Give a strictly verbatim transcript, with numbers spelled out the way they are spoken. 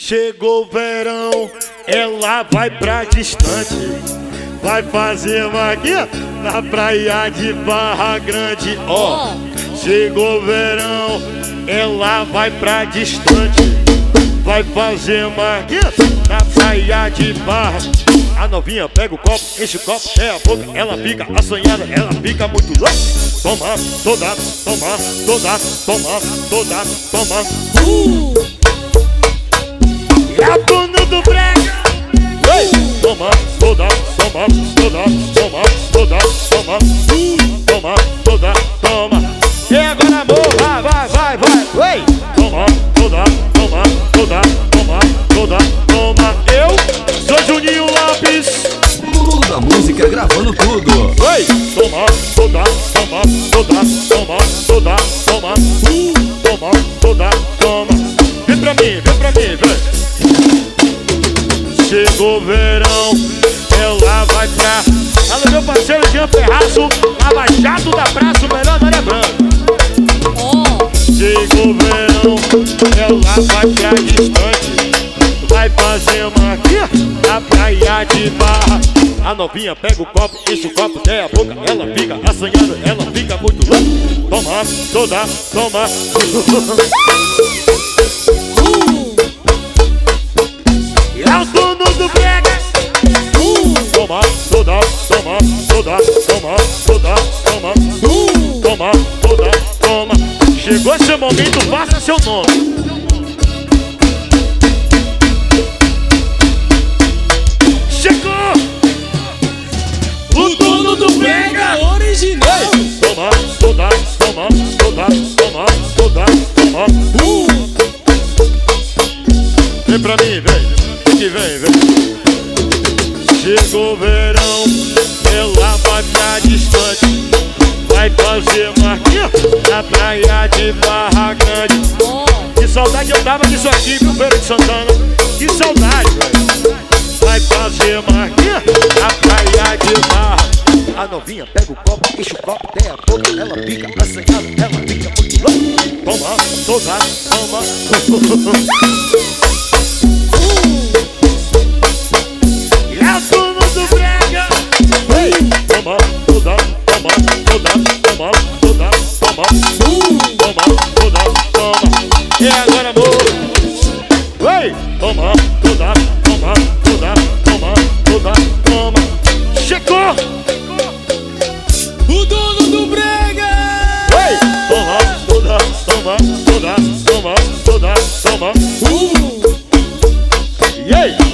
Chegou o verão, ela vai pra distante, vai fazer magia na praia de Barra Grande. Ó, oh, chegou o verão, ela vai pra distante, vai fazer magia na praia de Barra. A novinha pega o copo, enche o copo, é a boca, ela fica assanhada, ela fica muito louca. Toma, toda, toma, toda, toma, toda, toma. Uh! É a dona do brega. Ei! Toma, toda, toma, toda, toma, toda, toma. Uh! Toma, toda, toma. E agora amor, vai, vai, vai, vai. Ei! Toma, toda, toma, toda, toma, toda, toma. Eu sou Juninho Lopes. O mundo da música gravando tudo. Ei! Toma, toda, toma, toda, toma, toda, toma. Uh! Toma, toda, toma. Vem pra mim, vem pra mim, vem. Chegou o verão, ela vai pra... Alô, meu parceiro Jean Ferraço, abaixado da praça, o melhor da área branca. Chegou o verão, ela vai pra distante, vai fazer magia na praia de Barra. A novinha pega o copo, enche o copo até a boca, ela fica assanhada, ela fica muito louca. Toma, toda, toma. É o dono do brega. Uh! Toma, toda, toma, toda, toma, toda, toma. Uh! Toma, toda, toma. Chegou seu momento, faça seu nome. Chegou o dono do brega original. Ei! Toma, toda, toma, toda, toma, toda, toma. Uh! Vem pra mim, vem. Que vem, vem. Chegou o verão, ela vai pra distante, vai fazer magia na praia de Barra Grande. Que saudade eu tava disso aqui, viu, Feira de Santana? Que saudade, velho. Vai fazer magia na praia de Barra. A novinha pega o copo, enche o copo até a boca, ela fica assanhada, ela fica muito louca. Toma, toda, toma. Toma, toda, toma, toda, toma, toda, toma. Uh! Toma, toda, toma. E agora amor. Ei! Toma, toda, toma, toda, toma, toda, toma. Chegou! O dono do brega! Ei! Toma, toda, toma, toda, toma, toda, toma. Uh! E aí?